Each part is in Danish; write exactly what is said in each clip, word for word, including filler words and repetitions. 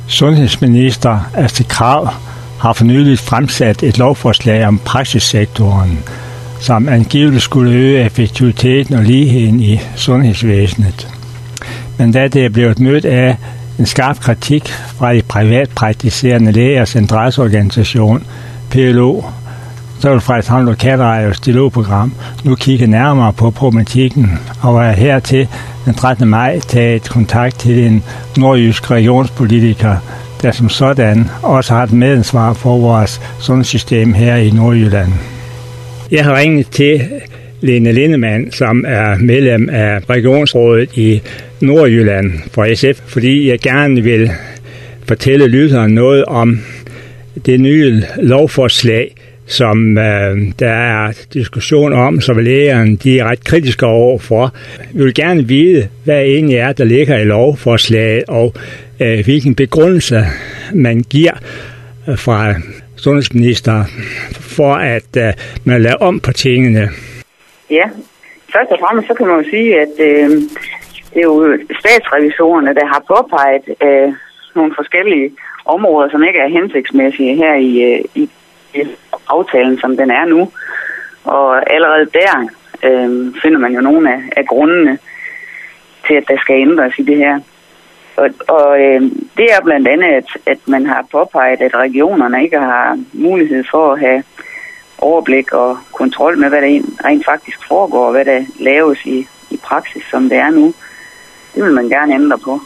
Sundhedsminister Astrid Krag har for nylig fremsat et lovforslag om praksissektoren, som angiveligt skulle øge effektiviteten og ligheden i sundhedsvæsenet. Men da det er blevet mødt af en skarp kritik fra de privatpraktiserende lægers interesseorganisation, P L O, så vil Frederikshavn Lokalradios dialogprogram nu kigge nærmere på problematikken og er hertil den trettende maj taget kontakt til en nordjysk regionspolitiker, der som sådan også har et medansvar for vores sundhedssystem her i Nordjylland. Jeg har ringet til Lene Lindemann, som er medlem af regionsrådet i Nordjylland fra S F, fordi jeg gerne vil fortælle lytteren noget om det nye lovforslag, som øh, der er diskussion om, så lægerne de er ret kritiske overfor. Vi vil gerne vide, hvad egentlig er, der ligger i lovforslaget, og øh, hvilken begrundelse man giver øh, fra sundhedsminister for, at øh, man laver om på tingene. Ja, først og fremmest så kan man jo sige, at øh, det er jo statsrevisorerne, der har påpeget øh, nogle forskellige områder, som ikke er hensigtsmæssige her i, øh, i aftalen, som den er nu. Og allerede der øh, finder man jo nogle af, af grundene til, at der skal ændres i det her. Og, og øh, det er blandt andet, at, at man har påpeget, at regionerne ikke har mulighed for at have overblik og kontrol med, hvad der rent faktisk foregår, og hvad der laves i, i praksis, som det er nu. Det vil man gerne ændre på.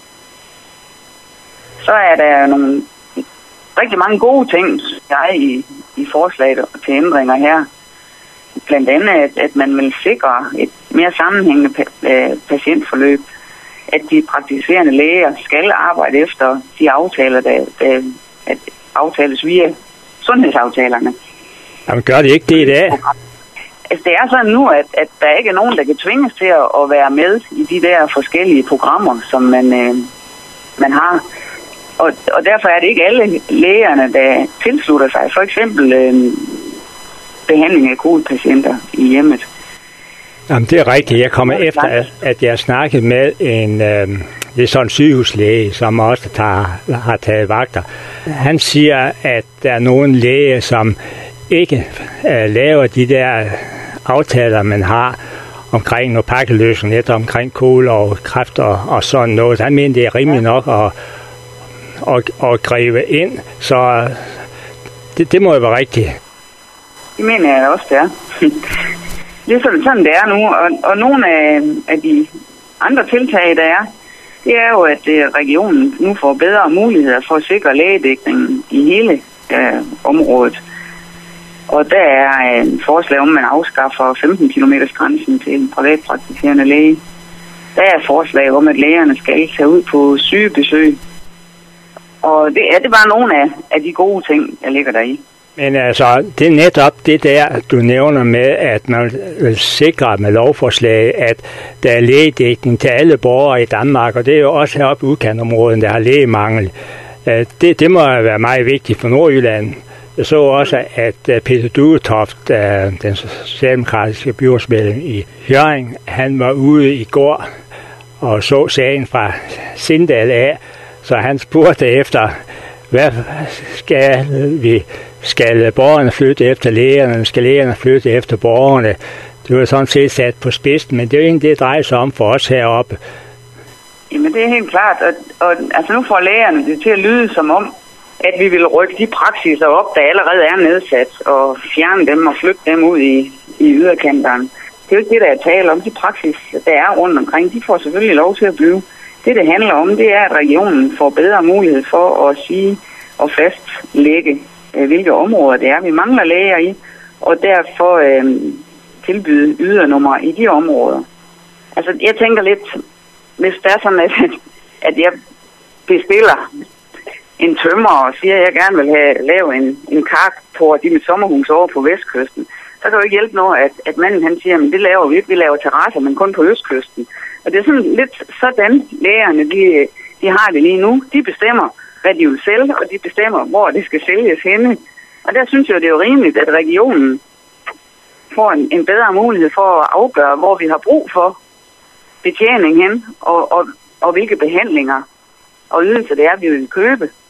Så er der nogle rigtig mange gode ting, jeg i, i forslaget til ændringer her. Blandt andet, at, at man vil sikre et mere sammenhængende pa- patientforløb, at de praktiserende læger skal arbejde efter de aftaler, der, der at aftales via sundhedsaftalerne. Jamen gør det ikke det i dag? Altså, det er sådan nu, at, at der ikke er nogen, der kan tvinges til at, at være med i de der forskellige programmer, som man, øh, man har. Og, og derfor er det ikke alle lægerne, der tilslutter sig. For eksempel øh, behandling af covid-patienter i hjemmet. Jamen, det er rigtigt. Jeg kommer efter, at, at jeg snakkede med en, øh, det er sådan en sygehuslæge, som også tager, har taget vagter. Han siger, at der er nogle læger, som ikke øh, laver de der aftaler, man har omkring noget pakkeløsning, net omkring kol og kræft og, og sådan noget. Han mener, det er rimeligt nok at, at, at gribe ind, så det, det må jo være rigtigt. Det mener jeg også, det er. Det er sådan, sådan det er nu, og, og nogle af, af de andre tiltag, der er, det er jo, at regionen nu får bedre muligheder for at sikre lægedækningen i hele øh, området. Og der er en forslag om, at man afskaffer femten kilometers grænsen til en privatpraktiserende læge. Der er forslag om, at lægerne skal tage ud på sygebesøg. Og det er det bare nogle af, af de gode ting, der ligger der i. Men altså, det er netop det der, du nævner med, at man vil sikre med lovforslag, at der er lægedækning til alle borgere i Danmark, og det er jo også heroppe i udkantområden, der har lægemangel. Det, det må være meget vigtigt for Nordjylland. Jeg så også, at Peter Duetoft, den socialdemokratiske byrådsmedlem i Hjørring, han var ude i går og så sagen fra Sindal af, så han spurgte efter, hvad skal vi? Skal borgerne flytte efter lægerne? Skal lægerne flytte efter borgerne? Det var sådan set sat på spidsen, men det er jo egentlig det, det drejer sig om for os heroppe. Jamen det er helt klart, og, og altså nu får lægerne det til at lyde som om, at vi vil rykke de praksiser op, der allerede er nedsat, og fjerne dem og flytte dem ud i, i yderkanterne. Det er jo ikke det, der er tale om. De praksis, der er rundt omkring, de får selvfølgelig lov til at blive. Det, det handler om, det er, at regionen får bedre mulighed for at sige og fastlægge, hvilke områder det er, vi mangler læger i, og derfor øh, tilbyde ydernummer i de områder. Altså, jeg tænker lidt, hvis det er sådan, at, at jeg bestiller en tømrer og siger, at jeg gerne vil have lave en, en carport i mit sommerhus over på vestkysten, så kan det jo ikke hjælpe noget, at, at manden han siger, at det laver vi ikke, vi laver terrasser, men kun på østkysten. Og det er sådan lidt sådan, lægerne, de, de har det lige nu. De bestemmer, hvad de vil sælge, og de bestemmer, hvor det skal sælges henne. Og der synes jeg, det er jo rimeligt, at regionen får en, en bedre mulighed for at afgøre, hvor vi har brug for betjening hen, og, og, og hvilke behandlinger og ydelser det er, vi vil købe.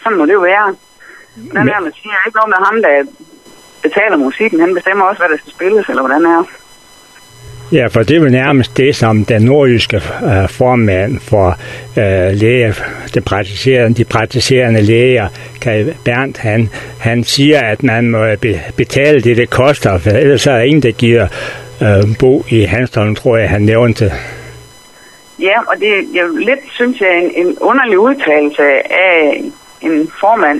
sådan må det jo være. Hvordan er, man siger ikke noget med ham, der betaler musikken. Han bestemmer også, hvad der skal spilles, eller hvordan er. Ja, for det er jo nærmest det, som den nordjyske uh, formand for uh, læger, de praktiserende, de praktiserende læger, Kai Berndt, han, han siger, at man må betale det, det koster, for ellers er der ingen, der giver uh, bo i Hanstholm, tror jeg, han nævnte. Ja, og det er jo lidt, synes jeg, en, en underlig udtalelse af en formand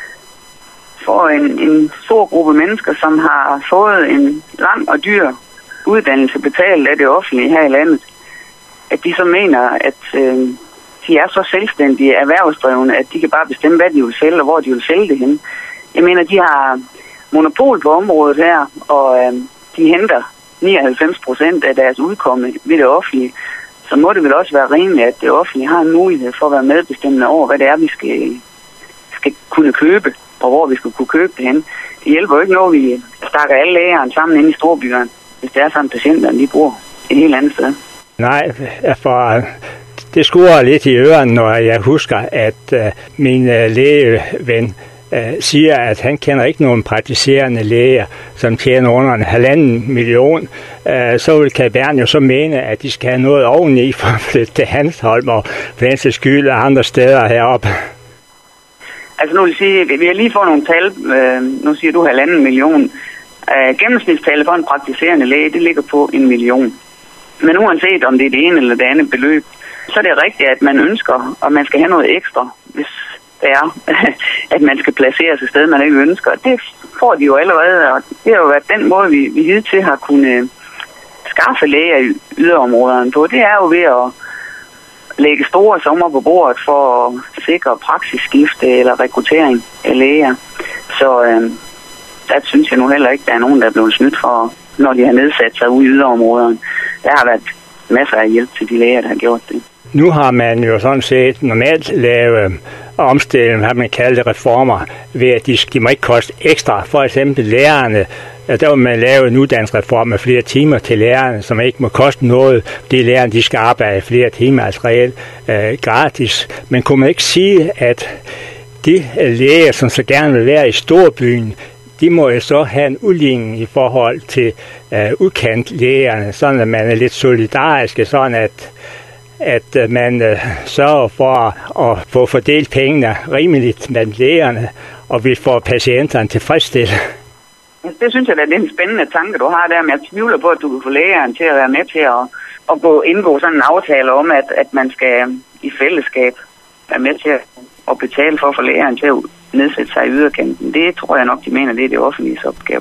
for en, en stor gruppe mennesker, som har fået en lang og dyr uddannelse betalt af det offentlige her i landet, at de så mener, at øh, de er så selvstændige erhvervsdrivende, at de kan bare bestemme, hvad de vil sælge, og hvor de vil sælge det hen. Jeg mener, de har monopol på området her, og øh, de henter nioghalvfems procent af deres udkomme ved det offentlige. Så må det vel også være rimeligt, at det offentlige har en mulighed for at være medbestemmende over, hvad det er, vi skal, skal kunne købe, og hvor vi skal kunne købe det hen. Det hjælper jo ikke noget, vi stakker alle lægerne sammen inde i storbyerne, hvis det er sådan, patienterne de bor et helt andet sted. Nej, for det skuer lidt i ørerne, når jeg husker, at uh, min uh, lægeven uh, siger, at han kender ikke nogen praktiserende læger, som tjener under en halvanden million. Uh, så vil Kai Berndt jo så mene, at de skal have noget oveni for at flytte til Hanstholm og for den sags skyld og andre steder heroppe. Altså nu vil jeg sige, vi har lige fået nogle tal. Uh, nu siger du halvanden million. Uh, gennemsnitstallet for en praktiserende læge, det ligger på en million. Men uanset om det er det ene eller det andet beløb, så er det rigtigt, at man ønsker, og man skal have noget ekstra, hvis det er, at man skal placeres et sted, man ikke ønsker. Det får de jo allerede, og det har jo været den måde, vi, vi hidtil har kunnet skaffe læger i yderområderne på. Det er jo ved at lægge store summer på bordet for at sikre praksisskifte eller rekruttering af læger. Så øh, der synes jeg nu heller ikke, der er nogen, der er blevet snydt for, når de har nedsat sig ude i yderområderne. Der har været masser af hjælp til de læger, der har gjort det. Nu har man jo sådan set normalt lavet omstilling, hvad man kalder det, reformer, ved at de, de må ikke koste ekstra. For eksempel lærerne, der vil man lave en uddannelsesreform med flere timer til lærerne, som ikke må koste noget. De lærerne, de skal arbejde flere timer, altså reelt øh, gratis. Men kunne man ikke sige, at de læger, som så gerne vil være i storbyen, de må jo så have en udligning i forhold til øh, udkantlægerne, sådan at man er lidt solidariske, sådan at, at man øh, sørger for at, at få fordelt pengene rimeligt med lægerne, og vi får patienterne tilfredsstillet. Det synes jeg, at det er en spændende tanke, du har der, men jeg tvivler på, at du kan få lægerne til at være med til at, at gå, indgå sådan en aftale om, at, at man skal i fællesskab være med til at betale for at få lægerne til at nedsætte sig i yderkanten. Det tror jeg nok, de mener, det er det offentlige opgave.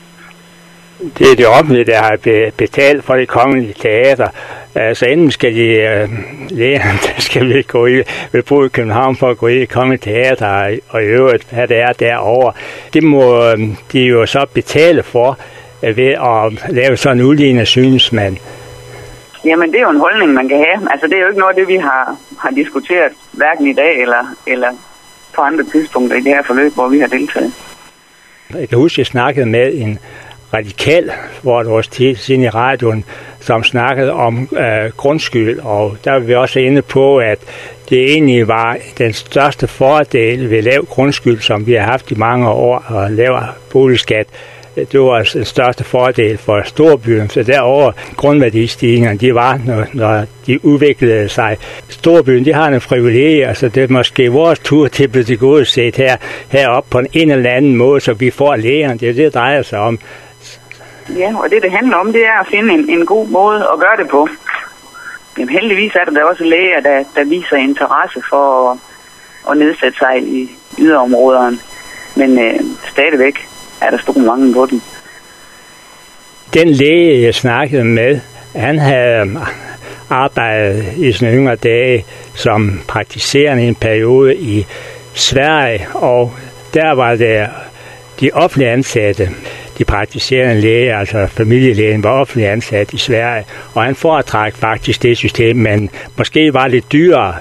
Det er det offentlige, der har betalt for det kongelige teater. Så enten skal de uh, lægerne, der skal vi gå i, vil bruge i København for at gå i det kongelige teater, og i øvrigt, hvad det er derovre. Det må de jo så betale for uh, ved at lave sådan en udligning, synes man. Jamen, det er jo en holdning, man kan have. Altså, det er jo ikke noget af det, vi har, har diskuteret, hverken i dag eller, eller på andre tidspunkter i det her forløb, hvor vi har deltaget. Jeg kan huske, at jeg snakkede med en radikal, hvor det var tid siden i radioen, som snakkede om øh, grundskyld, og der var vi også inde på, at det egentlig var den største fordel ved lav grundskyld, som vi har haft i mange år, og lav boligskat. Det var den største fordel for storbyen, så derover grundværdistigningen, de var, når, når de udviklede sig. Storbyen, de har en privilegier, så det er måske vores tur til at blive tilgodeset her, heroppe på en eller anden måde, så vi får lægerne. Det er det, det drejer sig om. Ja, og det, det handler om, det er at finde en, en god måde at gøre det på. Jamen, heldigvis er der, der også læger, der, der viser interesse for at, at nedsætte sig i yderområderne, men øh, stadigvæk er der stor mange på den. Den læge, jeg snakkede med, han havde arbejdet i sine yngre dage som praktiserende i en periode i Sverige, og der var det de offentlige ansatte, de praktiserende læger, altså familielægen, var offentligt ansat i Sverige, og han foretræk faktisk det system, men måske var lidt dyrere.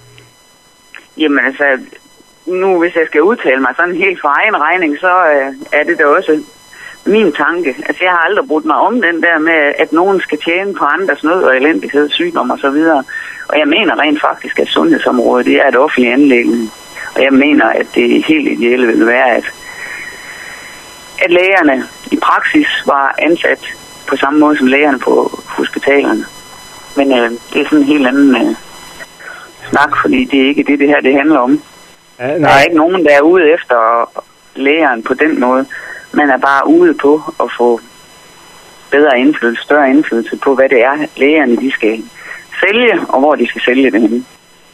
Jamen altså, nu hvis jeg skal udtale mig sådan helt for egen regning, så øh, er det da også min tanke. Altså, jeg har aldrig brudt mig om den der med, at nogen skal tjene på andres nød og elendighed, sygdom og så videre. Og jeg mener rent faktisk, at sundhedsområdet det er et offentligt anliggende. Og jeg mener, at det helt ideelle vil være, at, at lægerne i praksis var ansat på samme måde som lægerne på hospitalerne. Men øh, det er sådan en helt anden øh, snak, fordi det er ikke det, det her det handler om. Ja, der er ikke nogen, der er ude efter lægeren på den måde. Man er bare ude på at få bedre indflydelse, større indflydelse på, hvad det er, lægerne de skal sælge, og hvor de skal sælge det henne.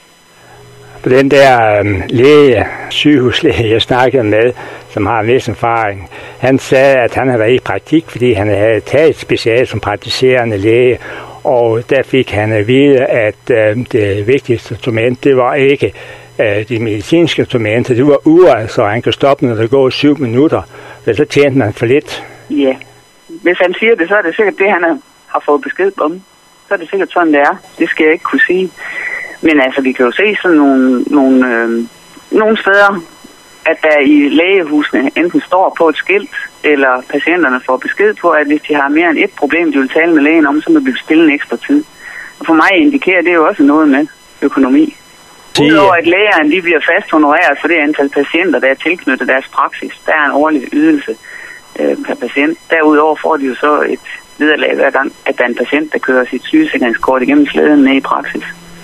Den der øh, læge, sygehuslæge, jeg snakkede med, som har en vis erfaring, han sagde, at han havde været i praktik, fordi han havde taget speciale som praktiserende læge, og der fik han at vide, at øh, det vigtigste instrument, det var ikke øh, de medicinske instrumenter, det var uret, så han kan stoppe, når der går syv minutter, og så tjente man for lidt. Ja, hvis han siger det, så er det sikkert det, han har fået besked om. Så er det sikkert sådan, det er. Det skal jeg ikke kunne sige. Men altså, vi kan jo se sådan nogle, nogle, øh, nogle steder, at der i lægehusene enten står på et skilt, eller patienterne får besked på, at hvis de har mere end et problem, de vil tale med lægen om, så må vi bestille en ekstra tid. Og for mig indikerer det jo også noget med økonomi. Udover at lægerne de bliver fast honoreret for det antal patienter, der er tilknyttet deres praksis, der er en årlig ydelse øh, per patient. Derudover får de jo så et vederlag hver gang, at der er en patient, der kører sit sygesikringskort igennem slæden ned i praksis.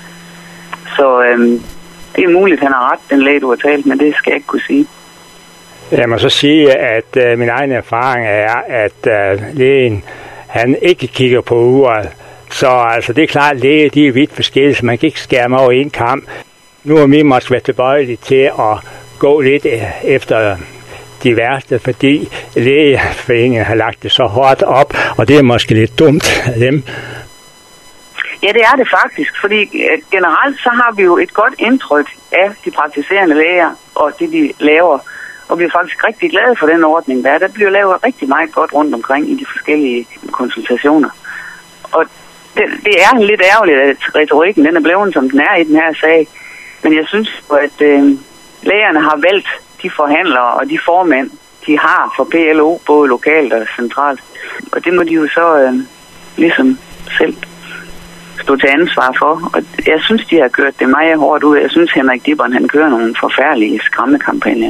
Så øhm, det er muligt, at han har ret, den læge, du har talt, men det skal jeg ikke kunne sige. Jeg må så sige, at øh, min egen erfaring er, at øh, lægen, han ikke kigger på uret. Så altså, det er klart, at læge, de er vidt forskellige, så man kan ikke skære mig over en kamp. Nu er vi måske været tilbøjelige til at gå lidt efter de værste, fordi lægeforeningen har lagt det så hårdt op, og det er måske lidt dumt af dem. Ja, det er det faktisk, fordi generelt så har vi jo et godt indtryk af de praktiserende læger og det, de laver. Og vi er faktisk rigtig glade for den ordning, der er. Der bliver lavet rigtig meget godt rundt omkring i de forskellige konsultationer. Og det, det er lidt ærgerligt, at retorikken den er blevet, som den er i den her sag. Men jeg synes, at øh, lægerne har valgt de forhandlere og de formænd, de har for P L O, både lokalt og centralt. Og det må de jo så øh, ligesom selv stå til ansvar for. Og jeg synes, de har kørt det meget hårdt ud. Jeg synes, Henrik Dibbern, han kører nogle forfærdelige skræmmekampagner.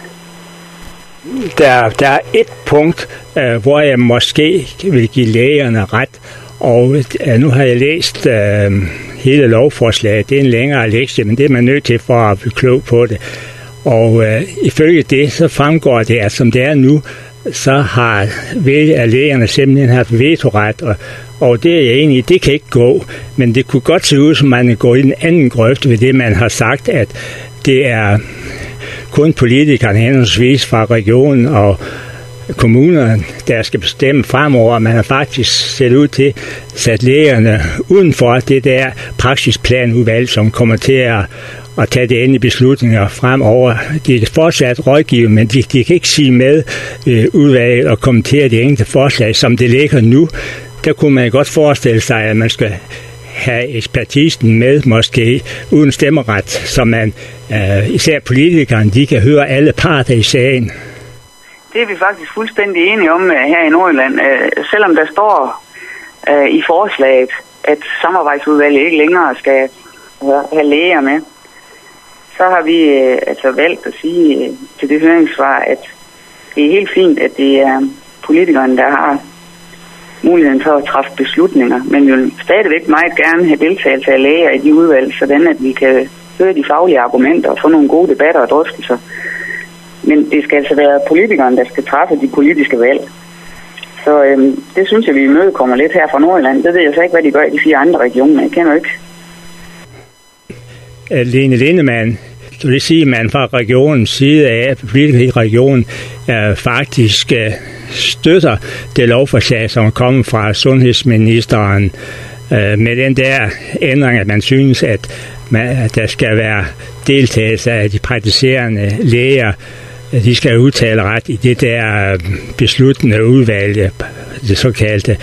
Der, der er et punkt, øh, hvor jeg måske vil give lægerne ret. Og øh, nu har jeg læst øh, hele lovforslaget. Det er en længere lektie, men det er man nødt til for at blive klog på det. Og øh, ifølge det, så fremgår det, at som det er nu, så har lægerne simpelthen haft vetoret, og, og det er jeg enig i, det kan ikke gå. Men det kunne godt se ud, som man går i en anden grøft ved det, man har sagt, at det er kun politikerne henholdsvis fra regionen og kommunerne, der skal bestemme fremover. Man har faktisk set ud til sat lægerne uden for det der praksisplanudvalg, som kommer til at og tage det endelige beslutninger fremover. De er fortsat rådgive, men de, de kan ikke sige med øh, udvalget og kommentere de enkelte forslag, som det ligger nu. Der kunne man godt forestille sig, at man skal have ekspertisen med, måske uden stemmeret, så man, øh, især politikerne, de kan høre alle parter i sagen. Det er vi faktisk fuldstændig enige om her i Nordjylland. Selvom der står øh, i forslaget, at samarbejdsudvalget ikke længere skal have læger med, så har vi øh, altså valgt at sige øh, til det høringssvar, at det er helt fint, at det er politikerne, der har muligheden for at træffe beslutninger, men vi vil stadigvæk meget gerne have deltagelse af læger i de udvalg, sådan at vi kan høre de faglige argumenter og få nogle gode debatter og drøftelser. Men det skal altså være politikerne, der skal træffe de politiske valg. Så øh, det synes jeg, vi imødekommer lidt her fra Nordjylland. Det ved jeg så ikke, hvad de gør i de fire andre regioner. Jeg kender ikke. Lene Lindemann, så det siger, at man fra regionens side af, politikere i regionen, øh, faktisk øh, støtter det lovforslag, som er kommet fra sundhedsministeren, øh, med den der ændring, at man synes, at, man, at der skal være deltagelse af de praktiserende læger. De skal udtale ret i det der besluttende udvalg, det såkaldte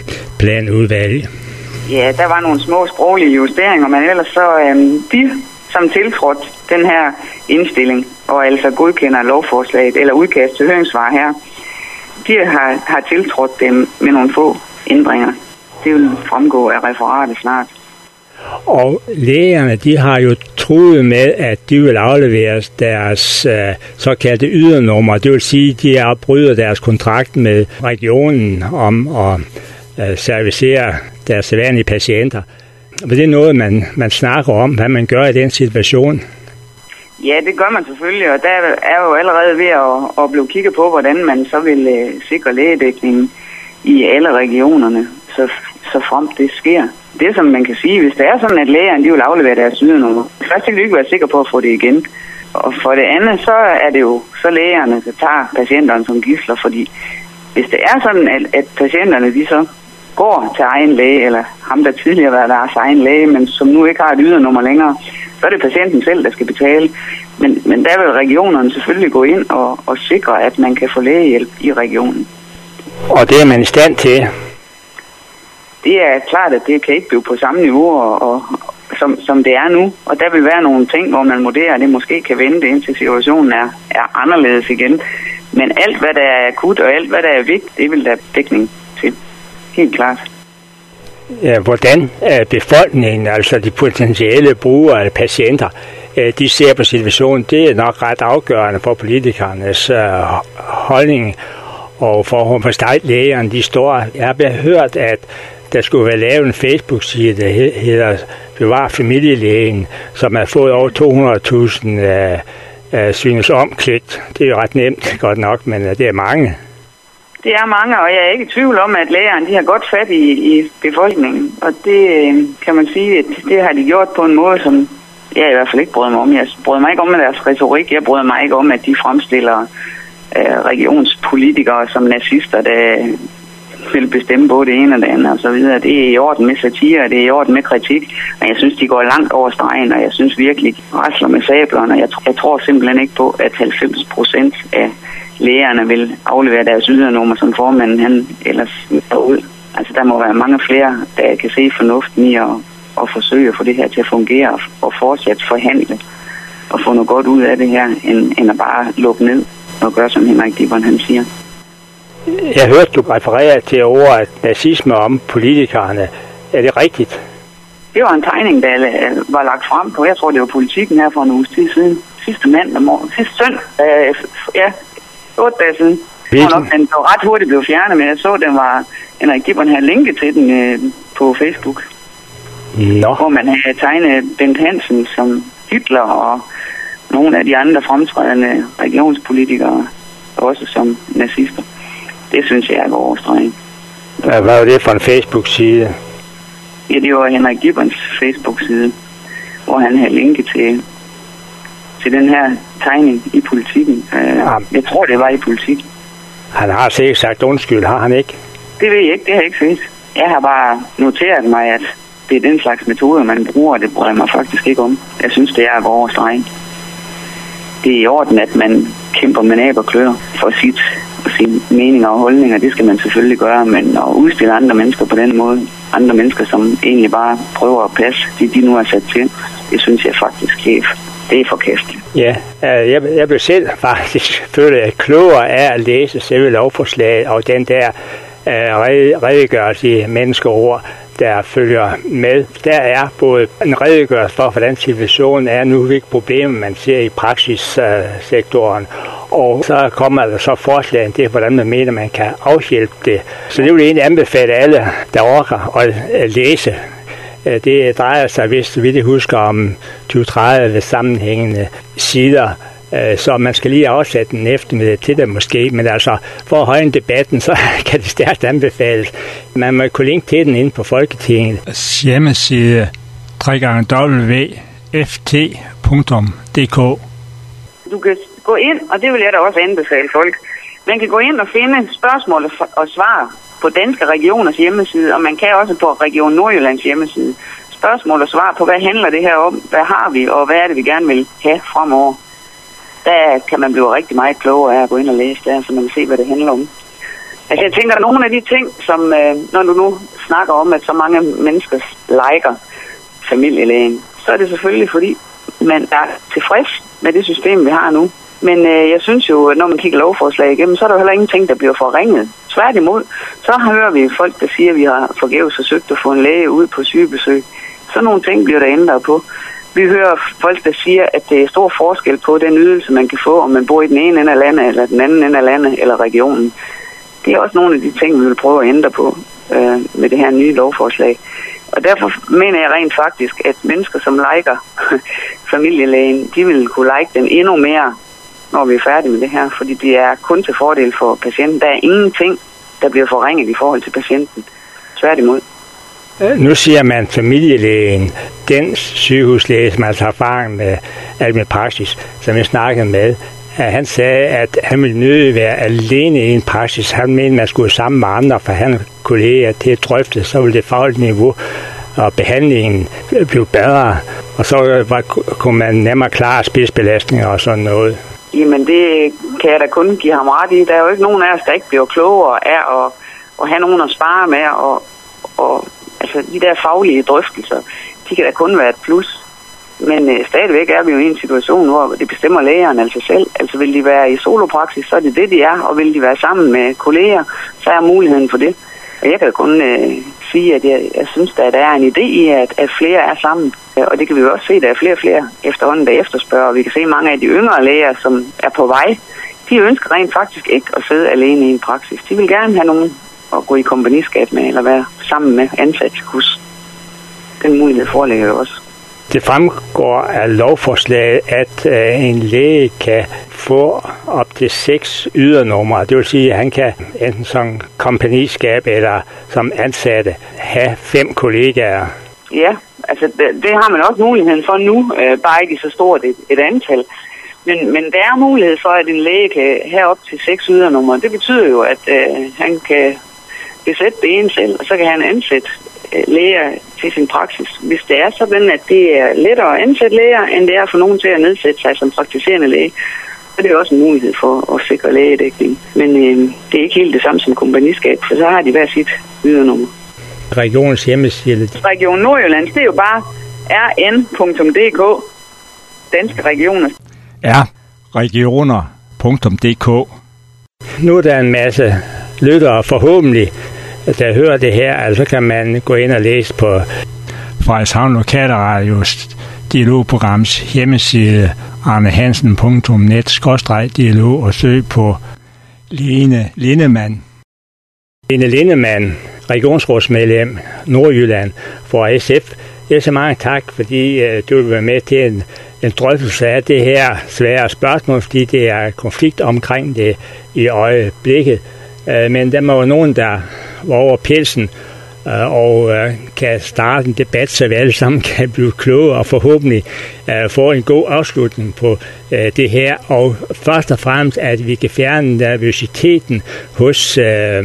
praksisplanudvalg. Ja, der var nogle små sproglige justeringer, men ellers så, øhm, de som tiltrådte den her indstilling, og altså godkender lovforslaget, eller udkast til høringssvar her, de har, har tiltrådt dem med nogle få ændringer. Det vil fremgå af referatet snart. Og lægerne, de har jo truet med, at de vil aflevere deres øh, såkaldte ydernummer. Det vil sige, at de har brydet deres kontrakt med regionen om at øh, servicere deres sædvanlige patienter. Og det er noget, man, man snakker om, hvad man gør i den situation. Ja, det gør man selvfølgelig, og der er jo allerede ved at, at blive kigget på, hvordan man så vil øh, sikre lægedækningen i alle regionerne, så, så frem det sker. Det, som man kan sige, hvis det er sådan, at lægerne de vil aflevere deres ydernummer, først vil de ikke være sikre på at få det igen. Og for det andet, så er det jo så lægerne, der tager patienterne som gidsler, fordi hvis det er sådan, at, at patienterne de så går til egen læge, eller ham, der tidligere har været deres egen læge, men som nu ikke har et ydernummer længere, så er det patienten selv, der skal betale. Men, men der vil regionerne selvfølgelig gå ind og, og sikre, at man kan få lægehjælp i regionen. Og det er man i stand til? Det er klart, at det kan ikke blive på samme niveau, og, og, som, som det er nu. Og der vil være nogle ting, hvor man vurderer, at det måske kan vente, indtil situationen er, er anderledes igen. Men alt, hvad der er akut, og alt, hvad der er vigtigt, det vil der dækning til. Helt klart. Ja, hvordan befolkningen, altså de potentielle brugere eller patienter, de ser på situationen, det er nok ret afgørende for politikernes holdning. Og for hvor stejlt lægerne de står. Jeg har hørt, at der skulle være lavet en Facebook-side, der hedder Bevar Familielægen, som har fået over to hundrede tusind øh, øh, synes omklikt. Det er jo ret nemt, godt nok, men øh, det er mange. Det er mange, og jeg er ikke i tvivl om, at lægerne de har godt fat i, i befolkningen. Og det kan man sige, at det har de gjort på en måde, som jeg i hvert fald ikke bryder mig om. Jeg bryder mig ikke om deres retorik. Jeg bryder mig ikke om, at de fremstiller øh, regionspolitikere som nazister, der vil bestemme både det ene og det andet og så videre. Det er i orden med satire, det er i orden med kritik, men jeg synes, de går langt over stregen, og jeg synes virkelig, de rasler med sablerne, og jeg, jeg tror simpelthen ikke på, at halvfems procent af lægerne vil aflevere deres ydernummer, som formanden han ellers er ud. Altså, der må være mange flere, der kan se fornuften i at, at forsøge at få det her til at fungere og fortsat forhandle og få noget godt ud af det her, end, end at bare lukke ned og gøre, som Henrik Gibbon han siger. Jeg hørte, du referere til ordet nazisme om politikerne. Er det rigtigt? Det var en tegning, der var lagt frem på, jeg tror, det var Politikken her for en uges tid siden. Sidste mandag morgen. Sidste søndag. Øh, ja, otte dage siden. Og nok, den blev ret hurtigt blev fjernet, men jeg så, den var, Henrik Gibbon havde linket til den øh, på Facebook. Nå. Hvor man havde tegnet Bent Hansen som Hitler, og nogle af de andre fremtrædende regionspolitikere også som nazister. Det synes jeg er overstregning. Hvad var det for en Facebook-side? Ja, det var Henrik Gibbons Facebook-side, hvor han havde linket til, til den her tegning i Politikken. Ja. Jeg tror, det var i Politikken. Han har sikkert sagt undskyld, har han ikke? Det ved jeg ikke, det har jeg ikke set. Jeg har bare noteret mig, at det er den slags metoder, man bruger, og det bryder mig faktisk ikke om. Jeg synes, det er at gå over stregen. Det er i orden, at man kæmper med næb og klør for sit og sine meninger og holdninger. Det skal man selvfølgelig gøre, men at udstille andre mennesker på den måde, andre mennesker, som egentlig bare prøver at passe det, de nu har sat til, det synes jeg faktisk, det er, det er forkasteligt. Ja, jeg, jeg blev selv faktisk følt klogere af at læse selve lovforslaget og den der uh, redegørelse i menneskeord, der følger med. Der er både en redegørelse for, hvordan situationen er nu, hvilke problemer man ser i praksissektoren, og så kommer der så forslagen til, hvordan man mener, man kan afhjælpe det. Så det vil egentlig anbefale alle, der orker at læse. Det drejer sig, hvis vi husker, om tyve til tredive sammenhængende sider, så man skal lige afsætte den eftermiddag til det måske, men altså for at højne debatten, så kan det stærkt anbefales. Man må kunne linke til den inde på Folketingets hjemmeside w w w punktum f t punktum d k. Du kan gå ind, og det vil jeg da også anbefale folk. Man kan gå ind og finde spørgsmål og svar på Danske Regioners hjemmeside, og man kan også på Region Nordjyllands hjemmeside. Spørgsmål og svar på, hvad handler det her om, hvad har vi, og hvad er det, vi gerne vil have fremover. Der kan man blive rigtig meget klogere af at gå ind og læse der, så man kan se, hvad det handler om. Altså jeg tænker, at nogle af de ting, som når du nu snakker om, at så mange mennesker liker familielægen, så er det selvfølgelig fordi, man er tilfreds med det system, vi har nu. Men øh, jeg synes jo, at når man kigger lovforslag igennem, så er der jo heller ingenting, der bliver forringet. Tværtimod, så hører vi folk, der siger, at vi har forgæves forsøgt at få en læge ud på sygebesøg. Sådan nogle ting bliver der ændret på. Vi hører folk, der siger, at det er stor forskel på den ydelse, man kan få, om man bor i den ene ende af landet, eller den anden ende af landet, eller regionen. Det er også nogle af de ting, vi vil prøve at ændre på øh, med det her nye lovforslag. Og derfor mener jeg rent faktisk, at mennesker, som liker familielægen, de vil kunne like den endnu mere, når vi er færdige med det her. Fordi det er kun til fordel for patienten. Der er ingenting, der bliver forringet i forhold til patienten. Tværtimod. Nu siger man familielægen, den sygehuslæge, som altså har erfaring med almen praksis, som jeg snakkede med, at han sagde, at han ville nødig være alene i en praksis. Han mente, at man skulle sammen med andre, for han kolleger til at drøfte, så ville det faglige niveau og behandlingen blive bedre. Og så var, kunne man nemmere klare spidsbelastninger og sådan noget. Jamen det kan jeg da kun give ham ret i. Der er jo ikke nogen af os, der ikke bliver klogere af at, at have nogen at spare med. Og, og altså de der faglige drøftelser, de kan da kun være et plus. Men øh, stadigvæk er vi jo i en situation, hvor det bestemmer lægerne altså selv. Altså vil de være i solopraksis, så er det det, de er. Og vil de være sammen med kolleger, så er muligheden for det. Og jeg kan kun øh, sige, at jeg, jeg synes, at der er en idé i, at, at flere er sammen. Og det kan vi jo også se, at der er flere og flere efterhånden, der efterspørger. Og vi kan se mange af de yngre læger, som er på vej. De ønsker rent faktisk ikke at sidde alene i en praksis. De vil gerne have nogen at gå i kompagniskab med, eller være sammen med ansat hos. Den mulighed foreligger jo også. Det fremgår af lovforslaget, at øh, en læge kan få op til seks ydernumre. Det vil sige, at han kan enten som kompagniskab eller som ansatte have fem kollegaer. Ja, altså det, det har man også muligheden for nu, øh, bare ikke i så stort et, et antal. Men, men der er mulighed for, at en læge kan have op til seks ydernumre. Det betyder jo, at øh, han kan besætte det ene selv, og så kan han ansætte læger til sin praksis. Hvis det er sådan, at det er lettere at ansætte læger, end det er for nogen til at nedsætte sig som praktiserende læge, så er det også en mulighed for at sikre lægedækning. Men øh, det er ikke helt det samme som kompagniskab, for så har de hver sit ydernummer. Regionens hjemmeside. Region Nordjylland, det er jo bare r n punktum d k. Danske regioner. R regioner punktum d k. Nu er der en masse lyttere forhåbentlig, der hører det her, altså kan man gå ind og læse på Frederikshavn Lokalradios dialogprograms hjemmeside arnehansen punktum net skråstreg dialog og søg på Lene Lindemann. Lene Lindemann, regionsrådsmedlem Nordjylland for S F. Jeg siger mange tak, fordi uh, du vil være med til en, en drøftelse af det her svære spørgsmål, fordi det er konflikt omkring det i øjeblikket. Uh, men der må jo nogen, der var over pelsen uh, og uh, kan starte en debat, så vi alle sammen kan blive kloge og forhåbentlig uh, få en god afslutning på uh, det her. Og først og fremmest, at vi kan fjerne nervøsiteten hos uh,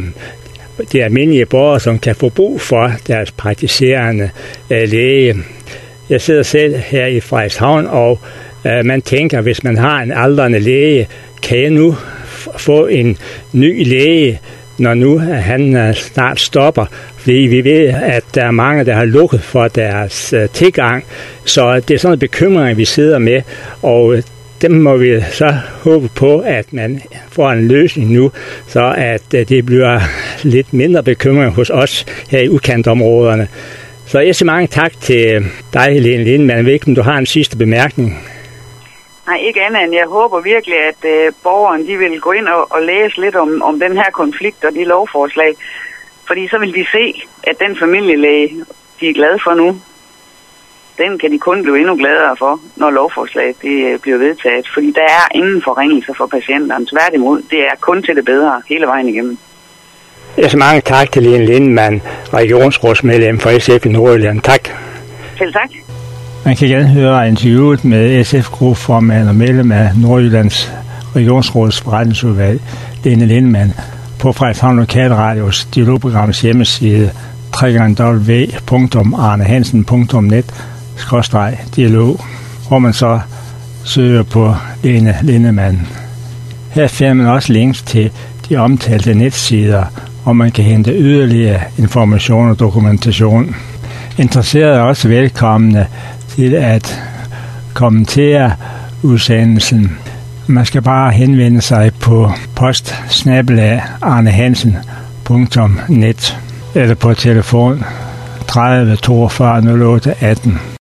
de almindelige borgere, som kan få brug for deres praktiserende uh, læge. Jeg sidder selv her i Frederikshavn, og uh, man tænker, hvis man har en aldrende læge, kan jeg nu f- få en ny læge, når nu han uh, snart stopper. Fordi vi ved, at der er mange, der har lukket for deres uh, tilgang. Så det er sådan en bekymring, vi sidder med, og uh, dem må vi så håbe på, at man får en løsning nu, så at uh, det bliver lidt mindre bekymring hos os her i udkantområderne. Så jeg siger mange tak til dig, Helene Lindemann. Jeg ved ikke, om du har en sidste bemærkning. Nej, ikke andet end jeg håber virkelig, at øh, borgerne de vil gå ind og, og læse lidt om, om den her konflikt og de lovforslag. Fordi så vil de se, at den familielæge, de er glade for nu, den kan de kun blive endnu gladere for, når lovforslaget det, øh, bliver vedtaget. Fordi der er ingen forringelser for patienterne. Tværtimod, det er kun til det bedre hele vejen igennem. Jeg siger mange tak til Lene Lindemann, regionsrådsmedlem for S F i Nordjylland. Tak. Selv tak. Man kan gerne høre interviewet med S F-gruppeformand og medlem af Nordjyllands Regionsråds forretningsudvalg, Lene Lindemann, på Frederikshavn Lokalradios dialogprograms hjemmeside w w w punktum arnehansen punktum net skråstreg dialog, hvor man så søger på Lene Lindemann. Her finder man også links til de omtalte netsider, hvor man kan hente yderligere information og dokumentation. Interesserede er også velkomne til at kommentere udsendelsen. Man skal bare henvende sig på post snabel-a arnehansen punktum net eller på telefon tredive toogfyrre nul otte atten.